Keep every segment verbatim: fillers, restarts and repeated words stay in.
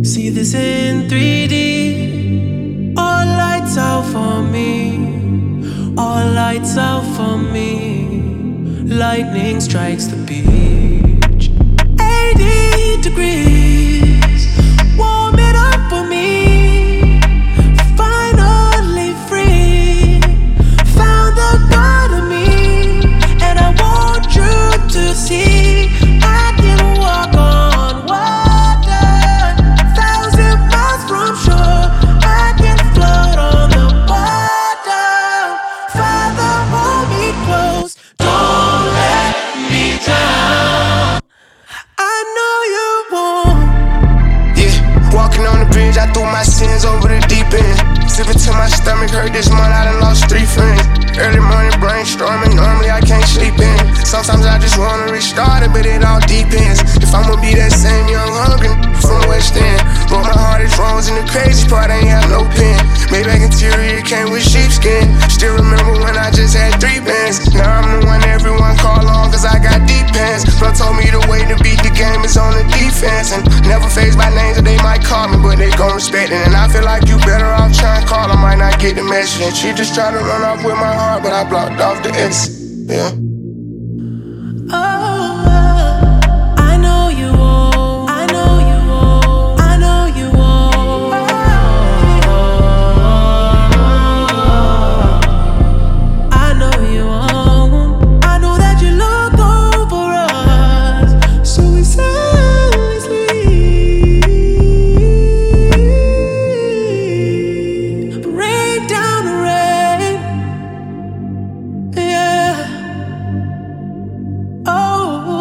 See this in three D. All lights out for me. All lights out for me. Lightning strikes the beach. eighty degrees. Warm it up for me. Finally free. Found the God of me. And I want you to see I can walk on water. Thousand miles from shore. I can float on the water. Father, hold me close. Don't let me down. I know you won't. Yeah, walking on the bridge, I threw my sins over the deep end. Sipping till my stomach hurt this month, I done lost three friends. Early morning brainstorming, normally I can't sleep in. Sometimes I just wanna restart it, but it all depends. If I'ma be that same young hungry from West End. Broke my heart, it's wrong, and the crazy part, I ain't have no pen. Maybach interior came with sheepskin. Still remember when I just had three bands. Now I'm the one everyone call on, cause I got deep pants. Bro told me the way to beat the game is on the defense. And never phased by names that they might call me, but they gon' respect it. And I feel like you better off trying to call, I might not get the message. And she just tried to run off with my heart, but I blocked off the exit. Yeah. Oh, I know you won't. I know you won't. I know you won't. I know you won't. I know that you look over us, so we silently sleep. Rain down the rain, yeah. Oh.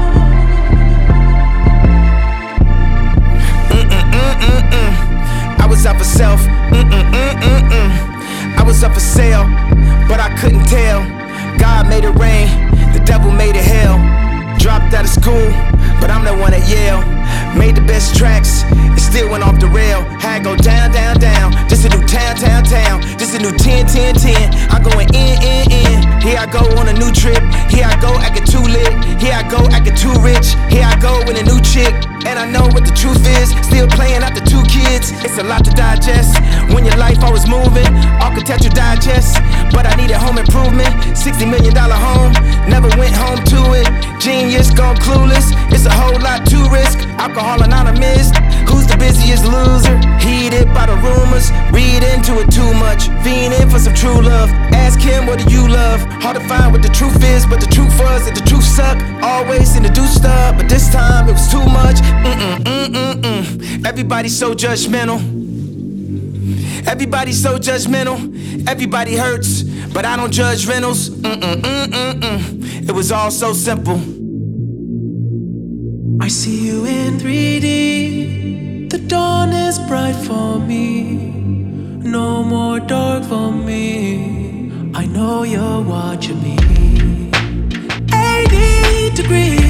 I was up for self, mm-mm-mm-mm-mm. I was up for sale, but I couldn't tell. God made it rain, the devil made it hell. Dropped out of school, but I'm the one at Yale. Made the best tracks, it still went off the rail. Had go down, down, down. This a new town, town, town. This a new ten, ten, ten. I'm going in, in, in. Here I go on a new trip. Here I go acting too lit. Here I go acting too rich. Here I go with a new chick. And I know what the truth is. Still playing after two kids. It's a lot to digest when your life always moving. Architecture digest, but I needed home improvement. sixty million dollar home, never went home to it. Genius gone clueless. It's a whole lot to risk. Alcohol anonymous. Who's the busiest loser? Heated by the rumors. Read into it too much. Fiending for some true love. Ask him, what do you love? Hard to find what the truth is, but the truth was that the truth sucked. Always seem to do stuff, but this time it was too much. Mm-mm, mm-mm, mm. Everybody's so judgmental. Everybody's so judgmental. Everybody hurts, but I don't judge rentals. Mm-mm, mm-mm, mm. It was all so simple. I see you in three D. The dawn is bright for me. No more dark for me. I know you're watching me. eighty degrees.